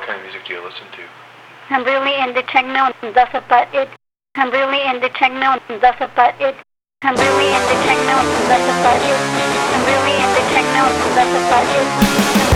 kind of music do you listen to? I'm really into techno, and that's about it. I'm really into techno, and that's about it. I'm really into techno, and that's about it. I'm really into techno, and that's about it.